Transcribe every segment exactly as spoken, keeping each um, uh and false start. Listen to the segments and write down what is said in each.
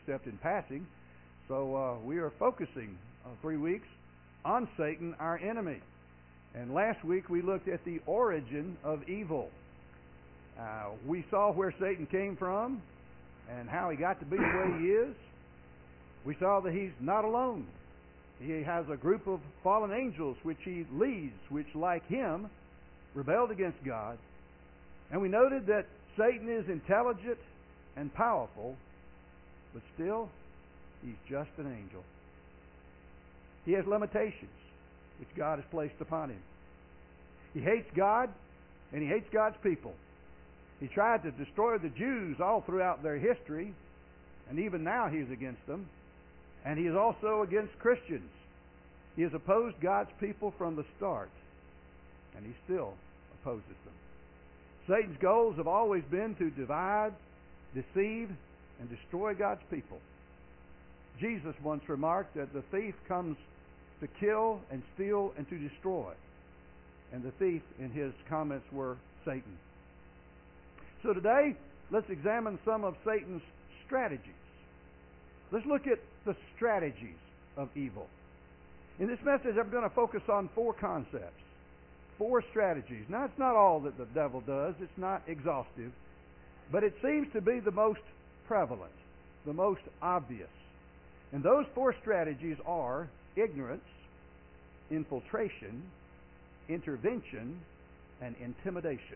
except in passing. So uh, we are focusing uh, three weeks on Satan, our enemy. And last week we looked at the origin of evil. Uh, we saw where Satan came from and how he got to be the way he is. We saw that he's not alone. He has a group of fallen angels which he leads, which, like him, rebelled against God. And we noted that Satan is intelligent and powerful, but still, he's just an angel. He has limitations which God has placed upon him. He hates God, and he hates God's people. He tried to destroy the Jews all throughout their history, and even now he's against them. And he is also against Christians. He has opposed God's people from the start, and he still opposes them. Satan's goals have always been to divide, deceive, and destroy God's people. Jesus once remarked that the thief comes to kill and steal and to destroy. And the thief in his comments were Satan. So today, let's examine some of Satan's strategies. Let's look at the strategies of evil. In this message, I'm going to focus on four concepts, four strategies. Now, it's not all that the devil does. It's not exhaustive. But it seems to be the most prevalent, the most obvious. And those four strategies are ignorance, infiltration, intervention, and intimidation.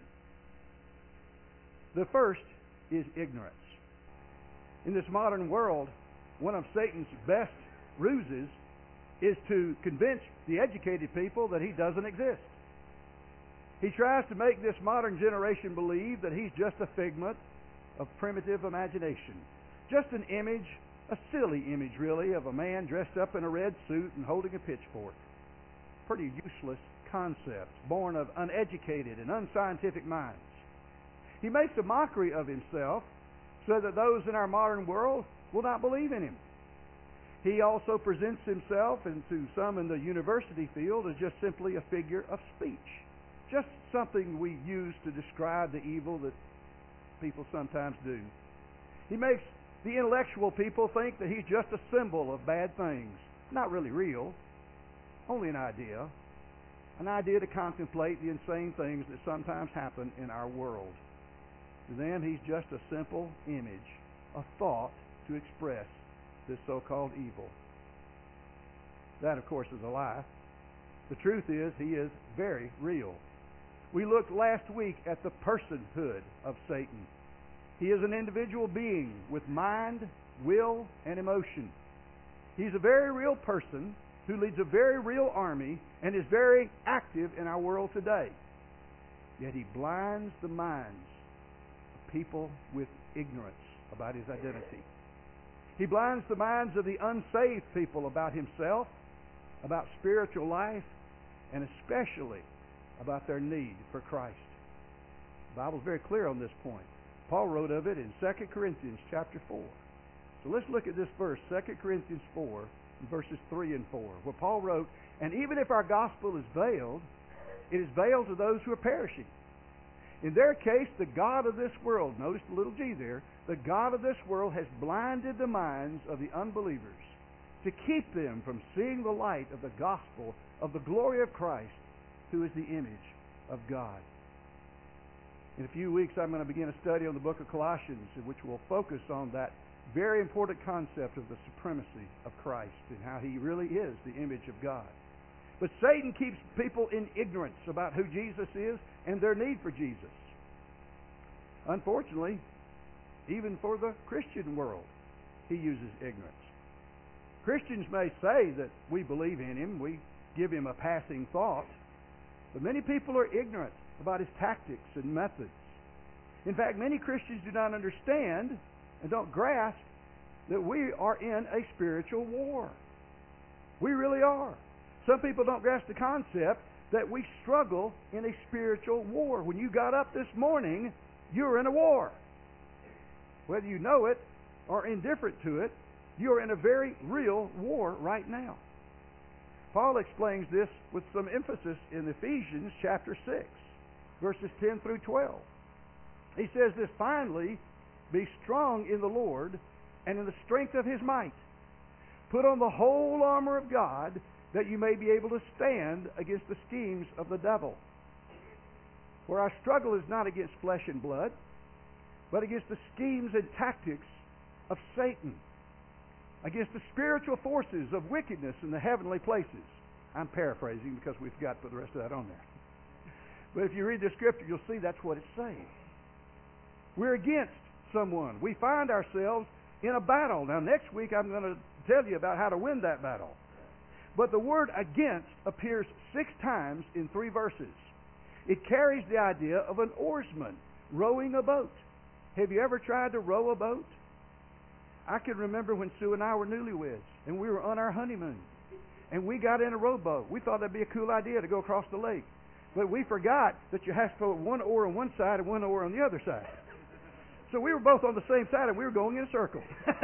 The first is ignorance. In this modern world, one of Satan's best ruses is to convince the educated people that he doesn't exist. He tries to make this modern generation believe that he's just a figment of primitive imagination. Just an image, a silly image really, of a man dressed up in a red suit and holding a pitchfork. Pretty useless concept, born of uneducated and unscientific minds. He makes a mockery of himself so that those in our modern world will not believe in him. He also presents himself, and to some in the university field, as just simply a figure of speech. Just something we use to describe the evil that people sometimes do. He makes the intellectual people think that he's just a symbol of bad things. Not really real, only an idea. An idea to contemplate the insane things that sometimes happen in our world. To them, he's just a simple image, a thought to express this so-called evil. That, of course, is a lie. The truth is, he is very real. We looked last week at the personhood of Satan. He is an individual being with mind, will, and emotion. He's a very real person who leads a very real army and is very active in our world today. Yet he blinds the minds of people with ignorance about his identity. He blinds the minds of the unsaved people about himself, about spiritual life, and especially about their need for Christ. The Bible is very clear on this point. Paul wrote of it in Second Corinthians chapter four. So let's look at this verse, Second Corinthians four, verses three and four, where Paul wrote, "And even if our gospel is veiled, it is veiled to those who are perishing. In their case, the God of this world," notice the little g there, "the God of this world has blinded the minds of the unbelievers to keep them from seeing the light of the gospel of the glory of Christ, who is the image of God." In a few weeks, I'm going to begin a study on the book of Colossians, in which we'll focus on that very important concept of the supremacy of Christ and how he really is the image of God. But Satan keeps people in ignorance about who Jesus is and their need for Jesus. Unfortunately, even for the Christian world, he uses ignorance. Christians may say that we believe in him, we give him a passing thought, but many people are ignorant about his tactics and methods. In fact, many Christians do not understand and don't grasp that we are in a spiritual war. We really are. Some people don't grasp the concept that we struggle in a spiritual war. When you got up this morning, you were in a war. Whether you know it or indifferent to it, you are in a very real war right now. Paul explains this with some emphasis in Ephesians chapter six, verses ten through twelve. He says this, "Finally, be strong in the Lord and in the strength of his might. Put on the whole armor of God, that you may be able to stand against the schemes of the devil. For our struggle is not against flesh and blood, but against the schemes and tactics of Satan, against the spiritual forces of wickedness in the heavenly places. I'm paraphrasing because we forgot to put the rest of that on there. But if you read the scripture, you'll see that's what it's saying. We're against someone. We find ourselves in a battle. Now, next week I'm going to tell you about how to win that battle. But the word against appears six times in three verses. It carries the idea of an oarsman rowing a boat. Have you ever tried to row a boat? I can remember when Sue and I were newlyweds, and we were on our honeymoon. And we got in a rowboat. We thought that'd be a cool idea to go across the lake. But we forgot that you have to put one oar on one side and one oar on the other side. So we were both on the same side, and we were going in a circle.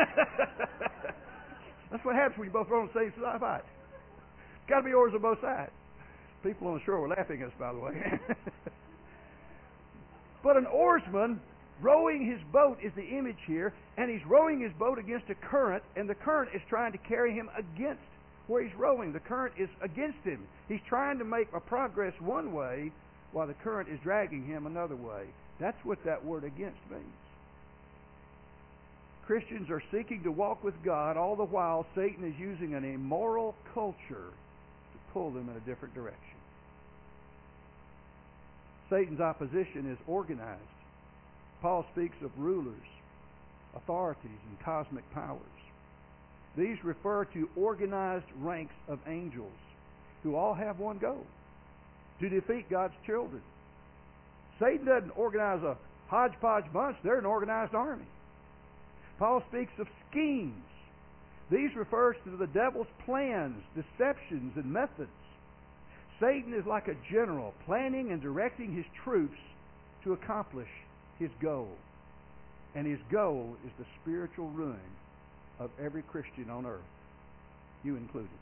That's what happens when you both row on the same side. Got to be oars on both sides. People on the shore were laughing at us, by the way. But an oarsman rowing his boat is the image here, and he's rowing his boat against a current, and the current is trying to carry him against where he's rowing. The current is against him. He's trying to make a progress one way while the current is dragging him another way. That's what that word against means. Christians are seeking to walk with God, all the while Satan is using an immoral culture to pull them in a different direction. Satan's opposition is organized. Paul speaks of rulers, authorities, and cosmic powers. These refer to organized ranks of angels who all have one goal: to defeat God's children. Satan doesn't organize a hodgepodge bunch. They're an organized army. Paul speaks of schemes. These refers to the devil's plans, deceptions, and methods. Satan is like a general, planning and directing his troops to accomplish his goal. And his goal is the spiritual ruin of every Christian on earth, you included.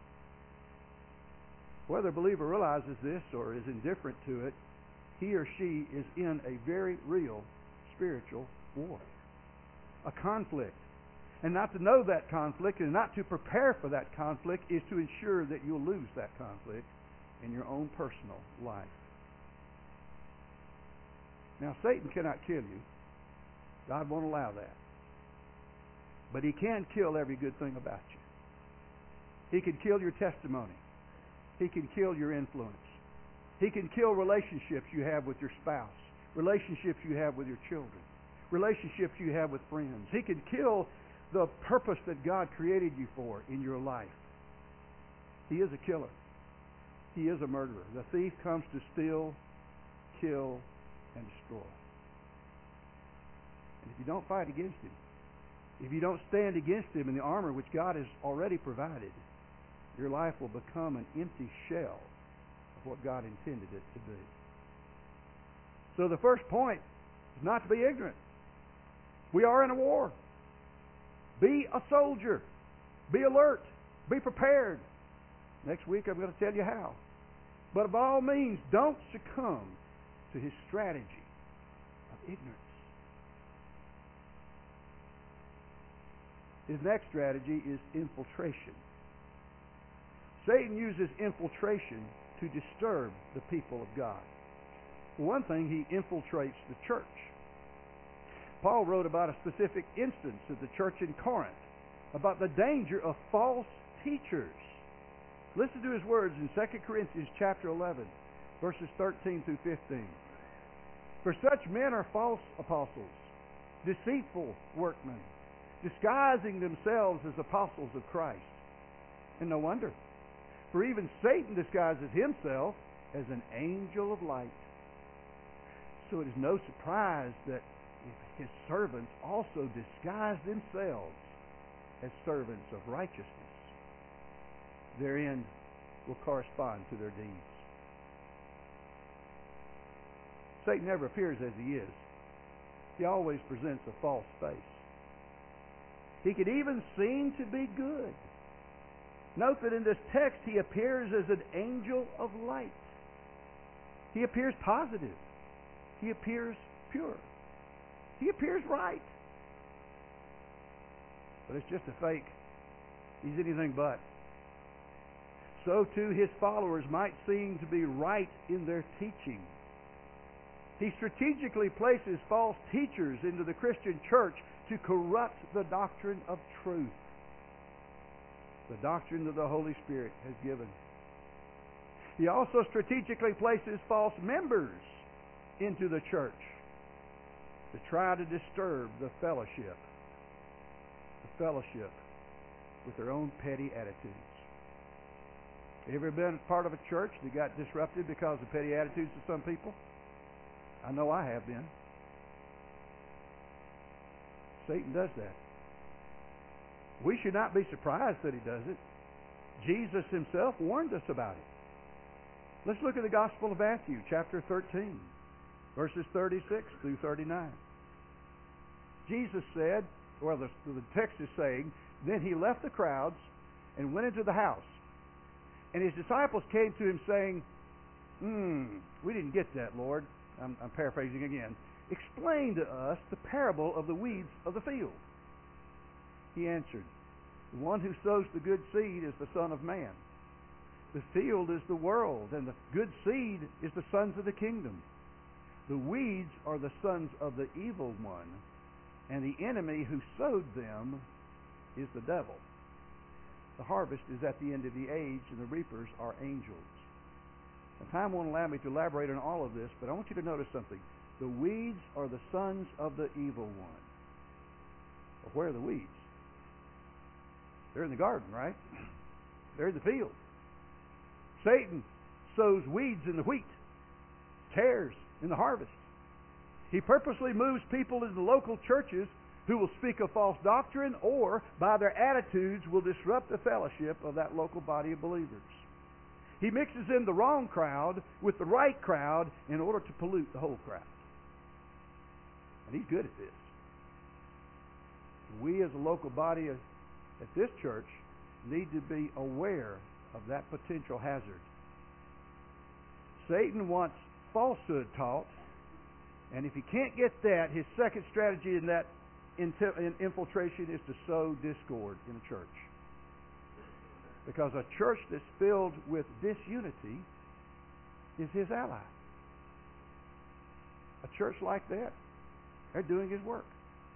Whether a believer realizes this or is indifferent to it, he or she is in a very real spiritual war, a conflict. And not to know that conflict and not to prepare for that conflict is to ensure that you'll lose that conflict in your own personal life. Now, Satan cannot kill you. God won't allow that. But he can kill every good thing about you. He can kill your testimony. He can kill your influence. He can kill relationships you have with your spouse, relationships you have with your children, relationships you have with friends. He can kill the purpose that God created you for in your life. He is a killer. He is a murderer. The thief comes to steal, kill, and destroy. And if you don't fight against him, if you don't stand against him in the armor which God has already provided, your life will become an empty shell of what God intended it to be. So the first point is not to be ignorant. We are in a war. Be a soldier. Be alert. Be prepared. Next week I'm going to tell you how. But by all means, don't succumb to his strategy of ignorance. His next strategy is infiltration. Satan uses infiltration to disturb the people of God. For one thing, he infiltrates the church. Paul wrote about a specific instance of the church in Corinth, about the danger of false teachers. Listen to his words in Second Corinthians chapter eleven, verses thirteen through fifteen. For such men are false apostles, deceitful workmen, disguising themselves as apostles of Christ. And no wonder, for even Satan disguises himself as an angel of light. So it is no surprise that his servants also disguise themselves as servants of righteousness. Their end will correspond to their deeds. Satan never appears as he is. He always presents a false face. He could even seem to be good. Note that in this text he appears as an angel of light. He appears positive. He appears pure. He appears right. but it's just a fake. He's anything but. So too his followers might seem to be right in their teaching. He strategically places false teachers into the Christian church to corrupt the doctrine of truth, the doctrine that the Holy Spirit has given. He also strategically places false members into the church to try to disturb the fellowship, the fellowship with their own petty attitudes. Have you ever been part of a church that got disrupted because of petty attitudes of some people? I know I have been. Satan does that. We should not be surprised that he does it. Jesus himself warned us about it. Let's look at the Gospel of Matthew, chapter thirteen, verses thirty-six through thirty-nine. Jesus said, well, the, the text is saying, then he left the crowds and went into the house. And his disciples came to him saying, Hmm, we didn't get that, Lord. I'm, I'm paraphrasing again. Explain to us the parable of the weeds of the field. He answered, the one who sows the good seed is the Son of Man. The field is the world, and the good seed is the sons of the kingdom. The weeds are the sons of the evil one, and the enemy who sowed them is the devil. The harvest is at the end of the age, and the reapers are angels. Now, time won't allow me to elaborate on all of this, but I want you to notice something. The weeds are the sons of the evil one. Well, where are the weeds? They're in the garden, right? They're in the field. Satan sows weeds in the wheat, tares in the harvest. He purposely moves people into local churches who will speak of false doctrine or, by their attitudes, will disrupt the fellowship of that local body of believers. He mixes in the wrong crowd with the right crowd in order to pollute the whole crowd. And he's good at this. We as a local body at this church need to be aware of that potential hazard. Satan wants falsehood taught, and if he can't get that, his second strategy in that infiltration is to sow discord in a church. Because a church that's filled with disunity is his ally. A church like that, they're doing his work.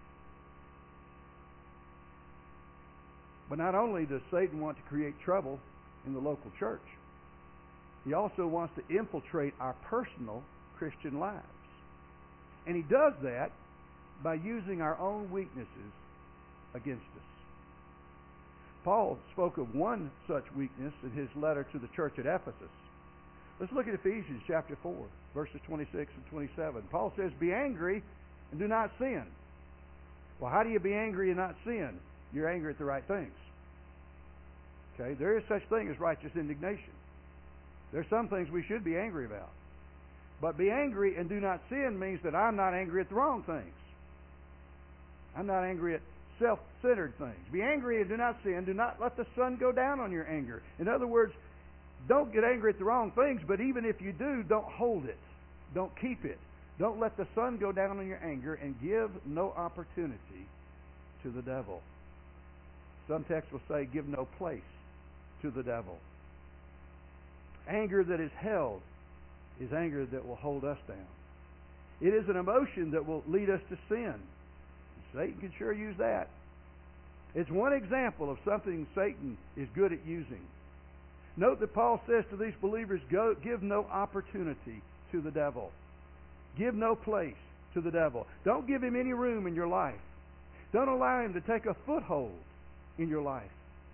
But not only does Satan want to create trouble in the local church, he also wants to infiltrate our personal Christian lives. And he does that by using our own weaknesses against us. Paul spoke of one such weakness in his letter to the church at Ephesus. Let's look at Ephesians chapter four, verses twenty-six and twenty-seven. Paul says, be angry and do not sin. Well, how do you be angry and not sin? You're angry at the right things. Okay, there is such thing as righteous indignation. There's some things we should be angry about. But be angry and do not sin means that I'm not angry at the wrong things. I'm not angry at self-centered things. Be angry and do not sin. Do not let the sun go down on your anger. In other words, don't get angry at the wrong things, but even if you do, don't hold it. Don't keep it. Don't let the sun go down on your anger, and give no opportunity to the devil. Some texts will say, give no place to the devil. Anger that is held is anger that will hold us down. It is an emotion that will lead us to sin. Satan can sure use that. It's one example of something Satan is good at using. Note that Paul says to these believers, go, give no opportunity to the devil. Give no place to the devil. Don't give him any room in your life. Don't allow him to take a foothold in your life.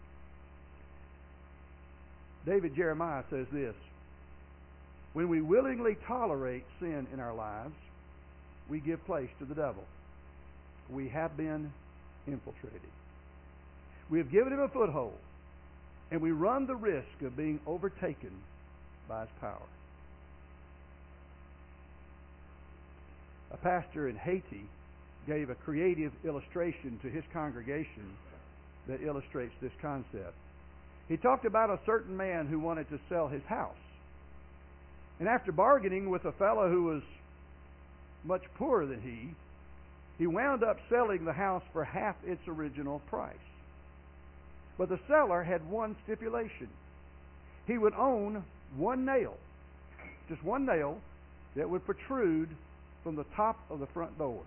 David Jeremiah says this, when we willingly tolerate sin in our lives, we give place to the devil. We have been infiltrated. We have given him a foothold, and we run the risk of being overtaken by his power. A pastor in Haiti gave a creative illustration to his congregation that illustrates this concept. He talked about a certain man who wanted to sell his house. And after bargaining with a fellow who was much poorer than he, he wound up selling the house for half its original price. But the seller had one stipulation. He would own one nail, just one nail, that would protrude from the top of the front door.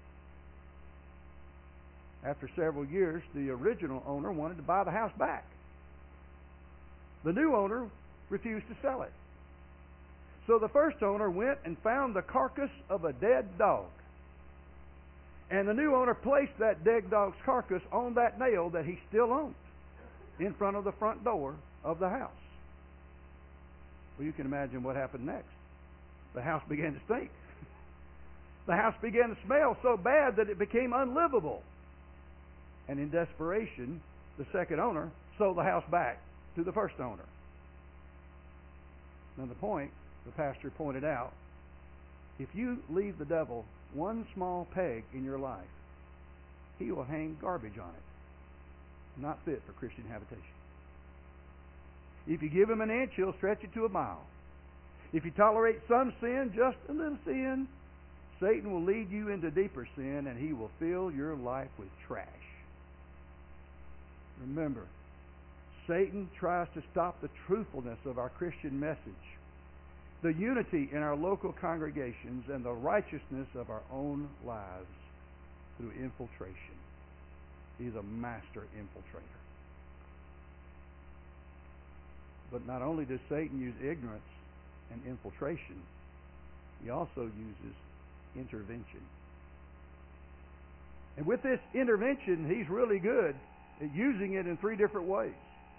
After several years, the original owner wanted to buy the house back. The new owner refused to sell it. So the first owner went and found the carcass of a dead dog. And the new owner placed that dead dog's carcass on that nail that he still owned in front of the front door of the house. Well, you can imagine what happened next. The house began to stink. The house began to smell so bad that it became unlivable. And in desperation, the second owner sold the house back to the first owner. Now the point, the pastor pointed out, if you leave the devil one small peg in your life, he will hang garbage on it. Not fit for Christian habitation. If you give him an inch, he'll stretch it to a mile. If you tolerate some sin, just a little sin, Satan will lead you into deeper sin, and he will fill your life with trash. Remember, Satan tries to stop the truthfulness of our Christian message, the unity in our local congregations, and the righteousness of our own lives through infiltration. He's a master infiltrator. But not only does Satan use ignorance and infiltration, he also uses intervention. And with this intervention, he's really good at using it in three different ways.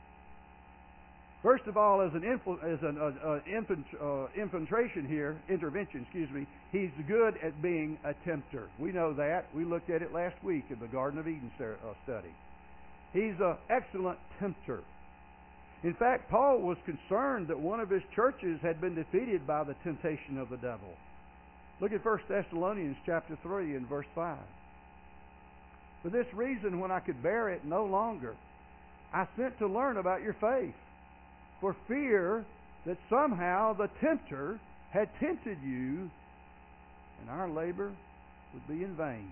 First of all, as an infl- as an uh, uh, infant, uh, infiltration here, intervention, excuse me, he's good at being a tempter. We know that. We looked at it last week in the Garden of Eden uh, study. He's an excellent tempter. In fact, Paul was concerned that one of his churches had been defeated by the temptation of the devil. Look at First Thessalonians chapter three and verse five. For this reason, when I could bear it no longer, I sent to learn about your faith, for fear that somehow the tempter had tempted you, and our labor would be in vain.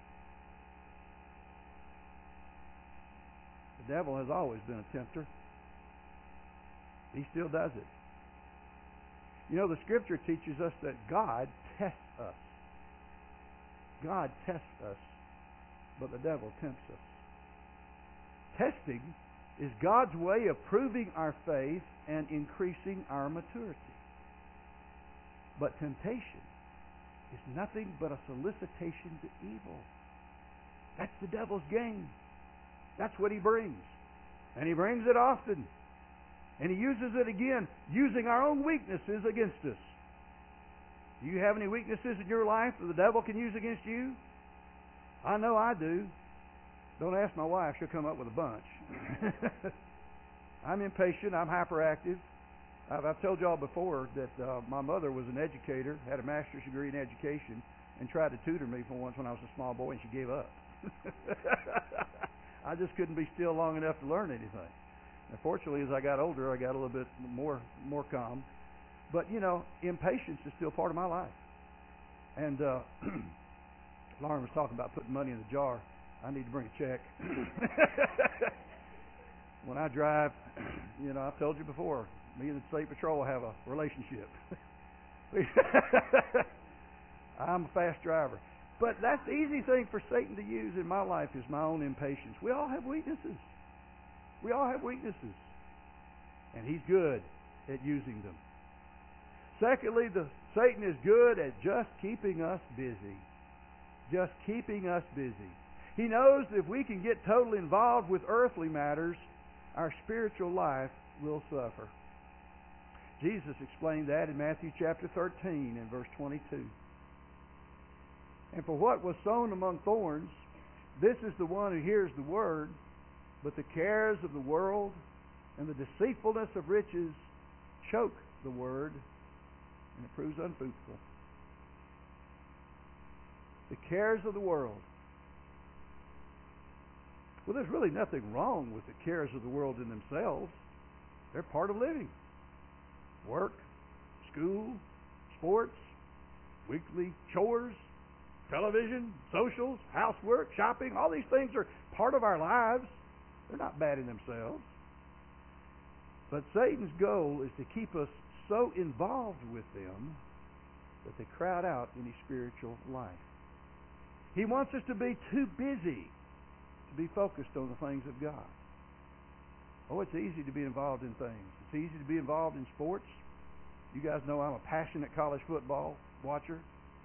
The devil has always been a tempter. He still does it. You know, the Scripture teaches us that God tests us. God tests us, but the devil tempts us. Testing is God's way of proving our faith and increasing our maturity. But temptation is nothing but a solicitation to evil. That's the devil's game. That's what he brings. And he brings it often. And he uses it again, using our own weaknesses against us. Do you have any weaknesses in your life that the devil can use against you? I know I do. Don't ask my wife, she'll come up with a bunch. I'm impatient, I'm hyperactive. I've, I've told y'all before that uh, my mother was an educator, had a master's degree in education, and tried to tutor me for once when I was a small boy, and she gave up. I just couldn't be still long enough to learn anything. Unfortunately, as I got older, I got a little bit more more calm. But, you know, impatience is still part of my life. And uh, Lauren was talking about putting money in the jar. I need to bring a check. When I drive, you know, I've told you before, me and the State Patrol have a relationship. I'm a fast driver. But that's the easy thing for Satan to use in my life is my own impatience. We all have weaknesses. We all have weaknesses. And he's good at using them. Secondly, the, Satan is good at just keeping us busy. Just keeping us busy. He knows that if we can get totally involved with earthly matters, our spiritual life will suffer. Jesus explained that in Matthew chapter thirteen and verse twenty-two. And for what was sown among thorns, this is the one who hears the word, but the cares of the world and the deceitfulness of riches choke the word, and it proves unfruitful. The cares of the world. Well, there's really nothing wrong with the cares of the world in themselves. They're part of living. Work, school, sports, weekly chores, television, socials, housework, shopping, all these things are part of our lives. They're not bad in themselves. But Satan's goal is to keep us so involved with them that they crowd out any spiritual life. He wants us to be too busy to be focused on the things of God. Oh, it's easy to be involved in things. It's easy to be involved in sports. You guys know I'm a passionate college football watcher.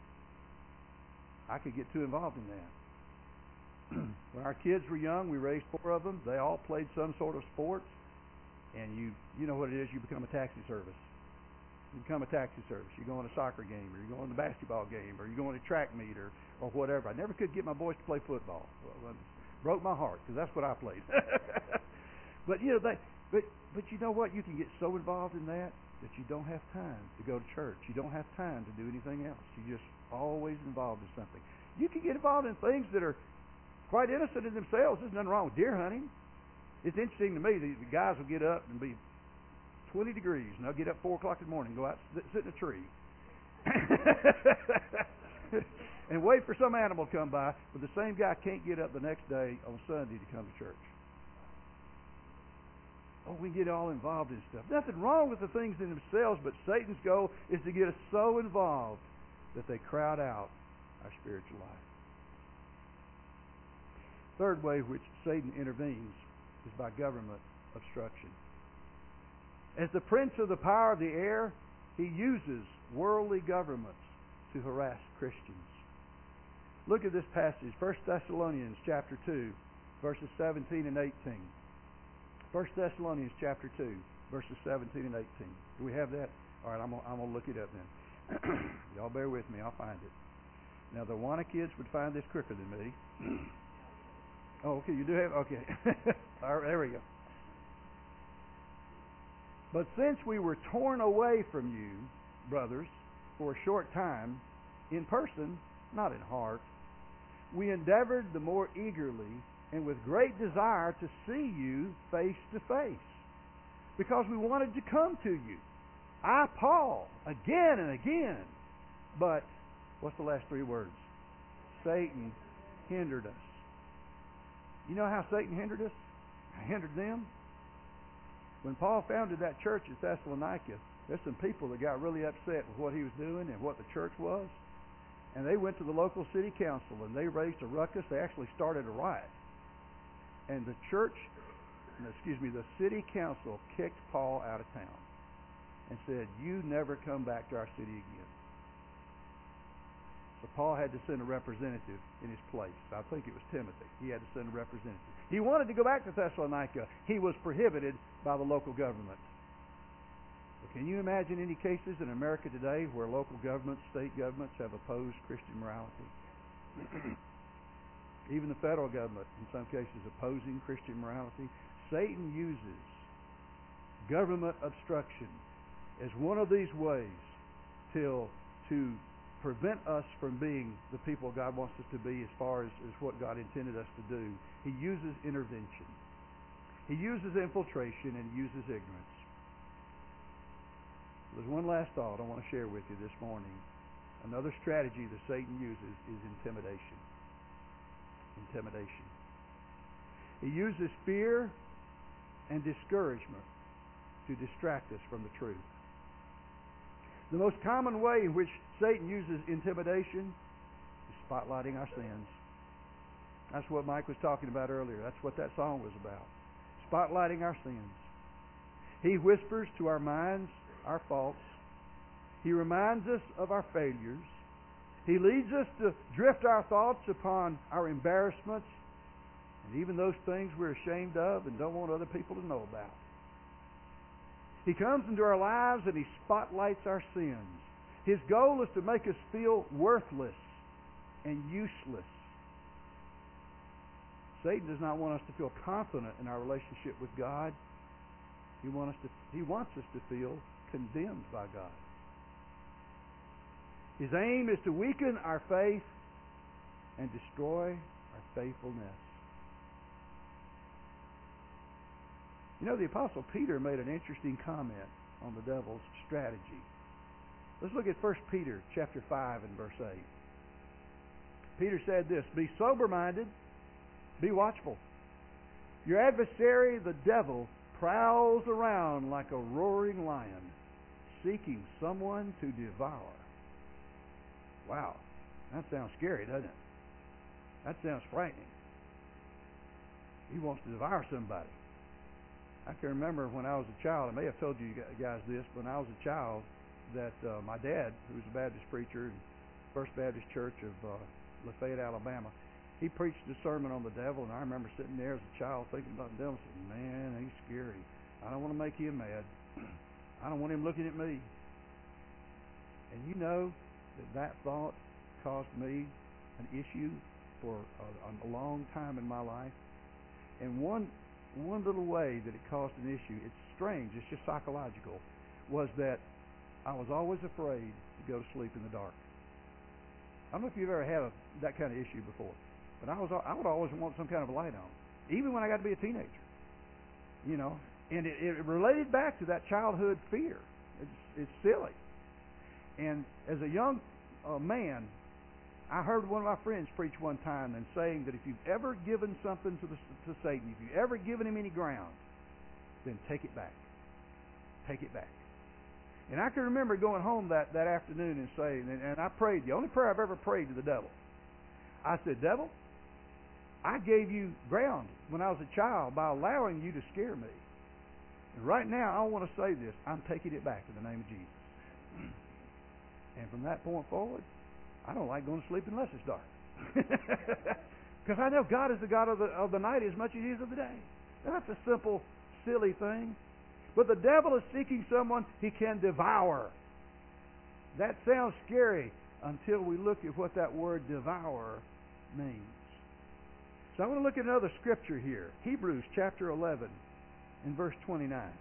I could get too involved in that. When our kids were young, we raised four of them. They all played some sort of sports. And you you know what it is, you become a taxi service. You become a taxi service. You go on a soccer game, or you go on a basketball game, or you go on a track meet, or, or whatever. I never could get my boys to play football. Well, it broke my heart, because that's what I played. But you know, they, but but you know what? You can get so involved in that that you don't have time to go to church. You don't have time to do anything else. You're just always involved in something. You can get involved in things that are quite innocent in themselves. There's nothing wrong with deer hunting. It's interesting to me that the guys will get up and be twenty degrees, and they'll get up four o'clock in the morning and go out and sit in a tree and wait for some animal to come by, but the same guy can't get up the next day on Sunday to come to church. Oh, we get all involved in stuff. Nothing wrong with the things in themselves, but Satan's goal is to get us so involved that they crowd out our spiritual life. Third way in which Satan intervenes is by government obstruction. As the prince of the power of the air, he uses worldly governments to harass Christians. Look at this passage, First Thessalonians chapter two, verses seventeen and eighteen. First Thessalonians chapter two, verses seventeen and eighteen. Do we have that? All right, I'm gonna, I'm gonna look it up then. Y'all bear with me, I'll find it. Now, the Awana kids would find this quicker than me. Oh, okay, you do have, okay. All right, there we go. But since we were torn away from you, brothers, for a short time, in person, not in heart, we endeavored the more eagerly and with great desire to see you face to face, because we wanted to come to you. I, Paul, again and again. But, what's the last three words? Satan hindered us. You know how Satan hindered us? Hindered them? When Paul founded that church at Thessalonica, there's some people that got really upset with what he was doing and what the church was. And they went to the local city council and they raised a ruckus. They actually started a riot. And the church, excuse me, the city council kicked Paul out of town and said, "You never come back to our city again." So Paul had to send a representative in his place. I think it was Timothy. He had to send a representative. He wanted to go back to Thessalonica. He was prohibited by the local government. But can you imagine any cases in America today where local governments, state governments have opposed Christian morality? Even the federal government, in some cases, opposing Christian morality. Satan uses government obstruction as one of these ways till to prevent us from being the people God wants us to be as far as, as what God intended us to do. He uses intervention. He uses infiltration and he uses ignorance. There's one last thought I want to share with you this morning. Another strategy that Satan uses is intimidation. Intimidation. He uses fear and discouragement to distract us from the truth. The most common way in which Satan uses intimidation is spotlighting our sins. That's what Mike was talking about earlier. That's what that song was about. Spotlighting our sins. He whispers to our minds our faults. He reminds us of our failures. He leads us to drift our thoughts upon our embarrassments and even those things we're ashamed of and don't want other people to know about. He comes into our lives and he spotlights our sins. His goal is to make us feel worthless and useless. Satan does not want us to feel confident in our relationship with God. He wants us to, he wants us to feel condemned by God. His aim is to weaken our faith and destroy our faithfulness. You know, the Apostle Peter made an interesting comment on the devil's strategy. Let's look at First Peter chapter five and verse eight. Peter said this, "Be sober-minded, be watchful. Your adversary, the devil, prowls around like a roaring lion, seeking someone to devour. Wow, that sounds scary, doesn't it? That sounds frightening. He wants to devour somebody. I can remember when I was a child, I may have told you guys this, when I was a child, that uh, my dad, who was a Baptist preacher in First Baptist Church of uh, Lafayette, Alabama, he preached a sermon on the devil, and I remember sitting there as a child thinking about the devil, saying, man, he's scary. I don't want to make him mad. I don't want him looking at me. And you know that that thought caused me an issue for a, a long time in my life. And one one little way that it caused an issue, it's strange, it's just psychological, was that I was always afraid to go to sleep in the dark. I don't know if you've ever had a, that kind of issue before, but I was I would always want some kind of a light on, even when I got to be a teenager. You know, and it, it related back to that childhood fear. It's it's silly. And as a young uh, man, I heard one of my friends preach one time and saying that if you've ever given something to the, to Satan, if you've ever given him any ground, then take it back. Take it back. And I can remember going home that, that afternoon and saying, and, and I prayed, the only prayer I've ever prayed to the devil. I said, devil, I gave you ground when I was a child by allowing you to scare me. And right now, I want to say this. I'm taking it back in the name of Jesus. And from that point forward, I don't like going to sleep unless it's dark. Because I know God is the God of the, of the night as much as He is of the day. That's a simple, silly thing. But the devil is seeking someone he can devour. That sounds scary until we look at what that word devour means. So I want to look at another scripture here. Hebrews chapter eleven and verse twenty-nine.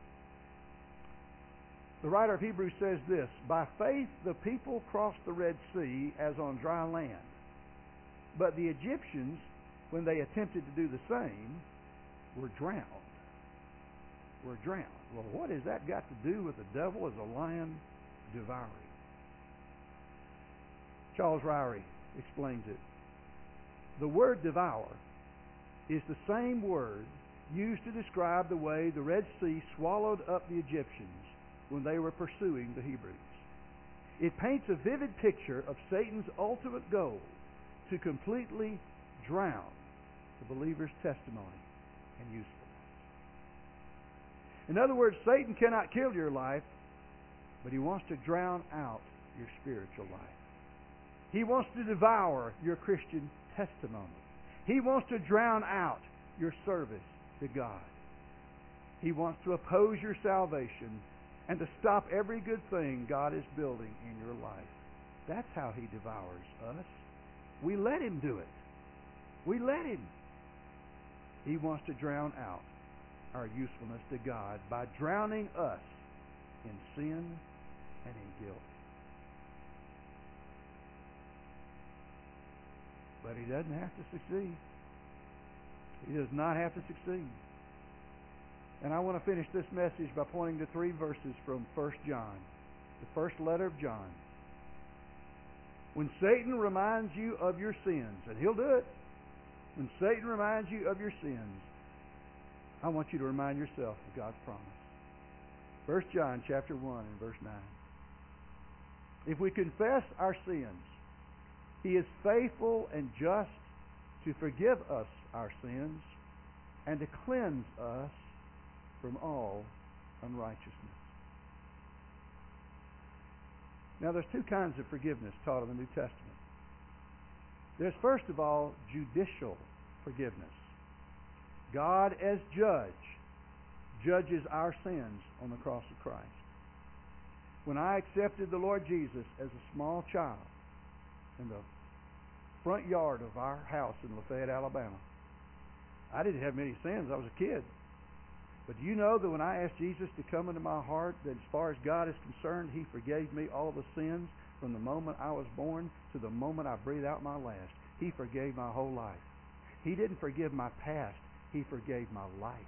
The writer of Hebrews says this, by faith the people crossed the Red Sea as on dry land. But the Egyptians, when they attempted to do the same, were drowned. Were drowned. Well, what has that got to do with the devil as a lion devouring? Charles Ryrie explains it. The word devour is the same word used to describe the way the Red Sea swallowed up the Egyptians when they were pursuing the Hebrews. It paints a vivid picture of Satan's ultimate goal to completely drown the believer's testimony and usefulness. In other words, Satan cannot kill your life, but he wants to drown out your spiritual life. He wants to devour your Christian testimony. He wants to drown out your service to God. He wants to oppose your salvation and to stop every good thing God is building in your life. That's how he devours us. We let him do it. We let him. He wants to drown out our usefulness to God by drowning us in sin and in guilt. But he doesn't have to succeed. He does not have to succeed. And I want to finish this message by pointing to three verses from First John, the first letter of John. When Satan reminds you of your sins, and he'll do it, when Satan reminds you of your sins, I want you to remind yourself of God's promise. First John chapter one and verse nine. If we confess our sins, he is faithful and just to forgive us our sins and to cleanse us from all unrighteousness. Now there's two kinds of forgiveness taught in the New Testament. There's first of all judicial forgiveness. God as judge judges our sins on the cross of Christ. When I accepted the Lord Jesus as a small child in the front yard of our house in Lafayette, Alabama, I didn't have many sins. I was a kid. But do you know that when I asked Jesus to come into my heart, that as far as God is concerned, he forgave me all the sins from the moment I was born to the moment I breathed out my last. He forgave my whole life. He didn't forgive my past. He forgave my life.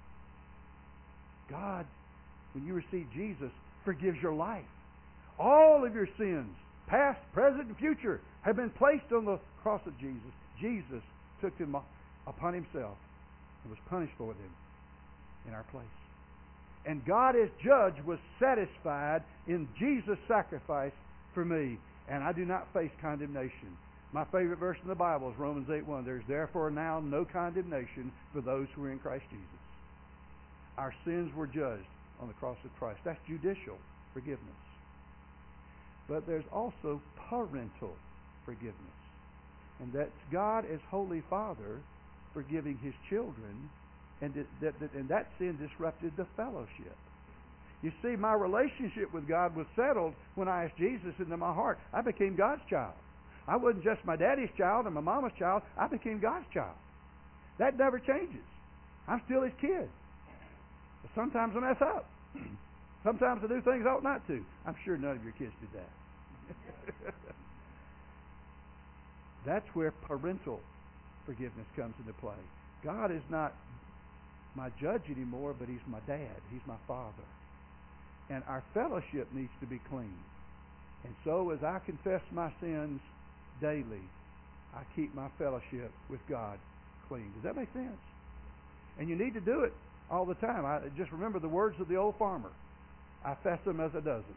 God, when you receive Jesus, forgives your life. All of your sins, past, present, and future, have been placed on the cross of Jesus. Jesus took them upon himself and was punished for them in our place. And God as judge was satisfied in Jesus' sacrifice for me, and I do not face condemnation. My favorite verse in the Bible is Romans eight one. There is therefore now no condemnation for those who are in Christ Jesus. Our sins were judged on the cross of Christ. That's judicial forgiveness. But there's also parental forgiveness. And that's God as Holy Father forgiving His children, and that, that, and that sin disrupted the fellowship. You see, my relationship with God was settled when I asked Jesus into my heart. I became God's child. I wasn't just my daddy's child and my mama's child. I became God's child. That never changes. I'm still His kid. But sometimes I mess up. Sometimes I do things I ought not to. I'm sure none of your kids did that. That's where parental forgiveness comes into play. God is not my judge anymore, but He's my dad. He's my father. And our fellowship needs to be clean. And so as I confess my sins daily, I keep my fellowship with God clean. Does that make sense? And you need to do it all the time. I just remember the words of the old farmer. I fess them as a dozen.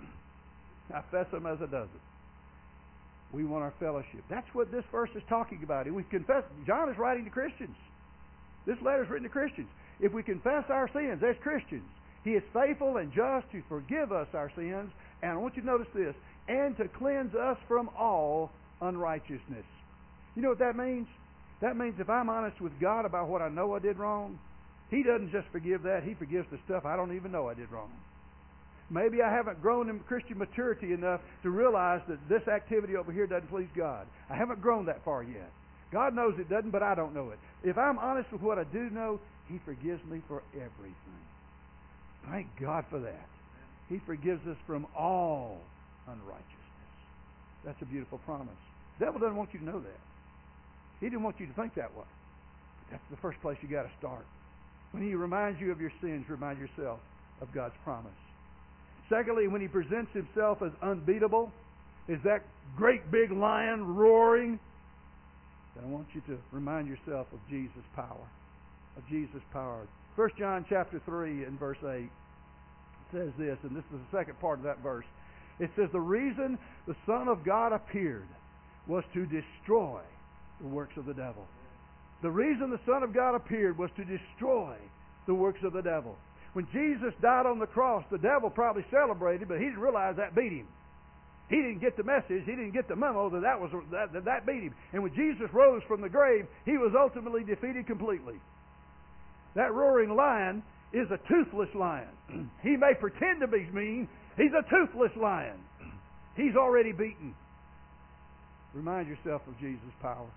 I fess them as a dozen. We want our fellowship. That's what this verse is talking about. If we confess, John is writing to Christians. This letter is written to Christians. If we confess our sins as Christians, He is faithful and just to forgive us our sins. And I want you to notice this, and to cleanse us from all unrighteousness. You know what that means? That means if I'm honest with God about what I know I did wrong, He doesn't just forgive that. He forgives the stuff I don't even know I did wrong. Maybe I haven't grown in Christian maturity enough to realize that this activity over here doesn't please God. I haven't grown that far yet. God knows it doesn't, but I don't know it. If I'm honest with what I do know, He forgives me for everything. Thank God for that. He forgives us from all unrighteousness. That's a beautiful promise. The devil doesn't want you to know that. He didn't want you to think that way. That's the first place you got to start. When He reminds you of your sins, remind yourself of God's promise. Secondly, when He presents Himself as unbeatable, is that great big lion roaring, then I want you to remind yourself of Jesus' power. Of Jesus' power. First John chapter three and verse eight says this, and this is the second part of that verse. It says, the reason the Son of God appeared was to destroy the works of the devil. The reason the Son of God appeared was to destroy the works of the devil. When Jesus died on the cross, the devil probably celebrated, but he didn't realize that beat him. He didn't get the message. He didn't get the memo that that, was, that, that, that beat him. And when Jesus rose from the grave, He was ultimately defeated completely. That roaring lion is a toothless lion. He may pretend to be mean. He's a toothless lion. He's already beaten. Remind yourself of Jesus' power.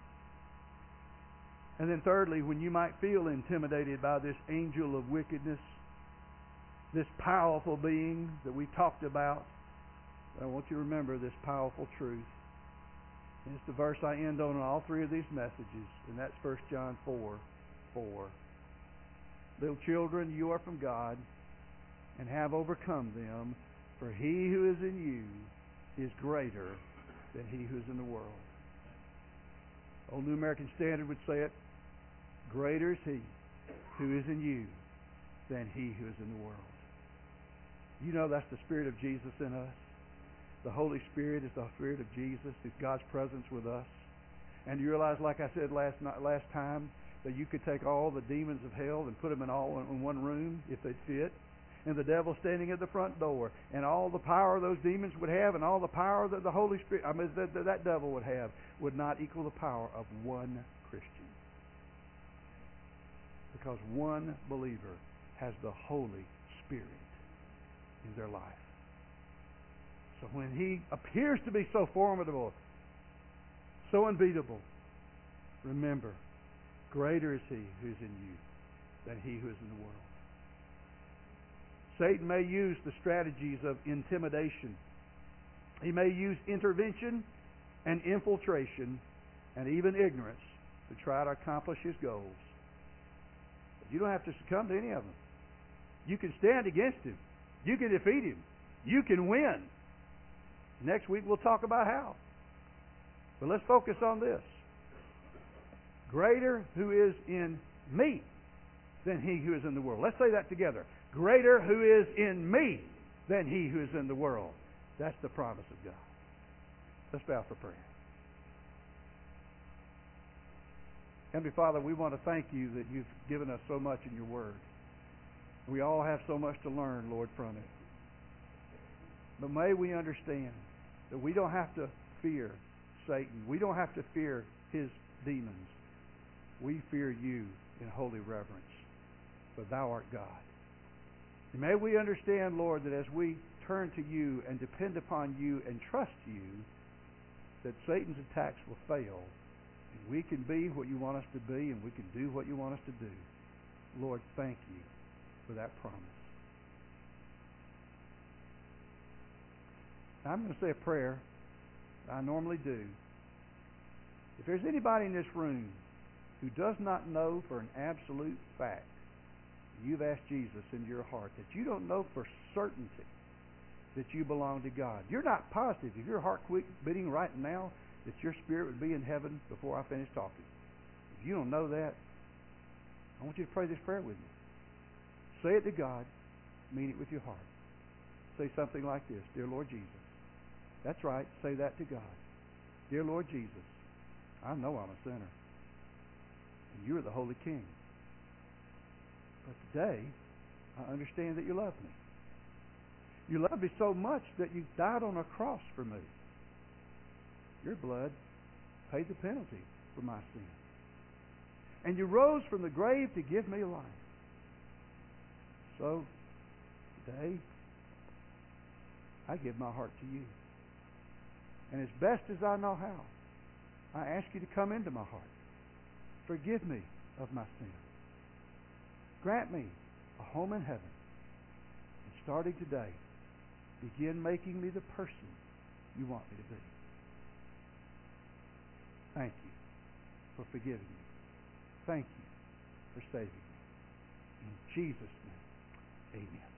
And then thirdly, when you might feel intimidated by this angel of wickedness, this powerful being that we talked about, I want you to remember this powerful truth. And it's the verse I end on in all three of these messages, and that's First John four four. Little children, you are from God, and have overcome them, for He who is in you is greater than he who is in the world. Old New American Standard would say it, greater is He who is in you than he who is in the world. You know that's the Spirit of Jesus in us. The Holy Spirit is the Spirit of Jesus. It's God's presence with us. And you realize, like I said last night, last time, that you could take all the demons of hell and put them in all in one room if they'd fit. And the devil standing at the front door. And all the power those demons would have and all the power that the Holy Spirit, I mean, that, that, that devil would have would not equal the power of one Christian. Because one believer has the Holy Spirit in their life. So when He appears to be so formidable, so unbeatable, remember, greater is He who is in you than he who is in the world. Satan may use the strategies of intimidation. He may use intervention and infiltration and even ignorance to try to accomplish his goals. But you don't have to succumb to any of them. You can stand against him. You can defeat him. You can win. Next week we'll talk about how. But let's focus on this. Greater who is in me than he who is in the world. Let's say that together. Greater who is in me than he who is in the world. That's the promise of God. Let's bow for prayer. Heavenly Father, we want to thank you that you've given us so much in your word. We all have so much to learn, Lord, from it. But may we understand that we don't have to fear Satan. We don't have to fear his demons. We fear you in holy reverence, for thou art God. And may we understand, Lord, that as we turn to you and depend upon you and trust you, that Satan's attacks will fail, and we can be what you want us to be, and we can do what you want us to do. Lord, thank you for that promise. Now, I'm going to say a prayer I normally do. If there's anybody in this room who does not know for an absolute fact you've asked Jesus into your heart, that you don't know for certainty that you belong to God, you're not positive if your heart quit beating right now that your spirit would be in heaven before I finish talking. If you don't know that, I want you to pray this prayer with me. Say it to God. Mean it with your heart. Say something like this: Dear Lord Jesus. That's right. Say that to God. Dear Lord Jesus, I know I'm a sinner, and you're the Holy King. But today, I understand that you love me. You love me so much that you died on a cross for me. Your blood paid the penalty for my sin. And you rose from the grave to give me life. So, today, I give my heart to you. And as best as I know how, I ask you to come into my heart. Forgive me of my sin. Grant me a home in heaven. And starting today, begin making me the person you want me to be. Thank you for forgiving me. Thank you for saving me. In Jesus' name, amen.